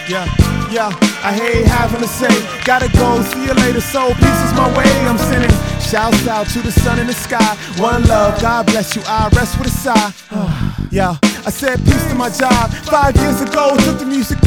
Yeah, I hate having to say, gotta go, see you later, so peace is my way. I'm sending shouts out to the sun in the sky. One love, God bless you, I rest with a sigh. Yeah, I said peace to my job 5 years ago, took the music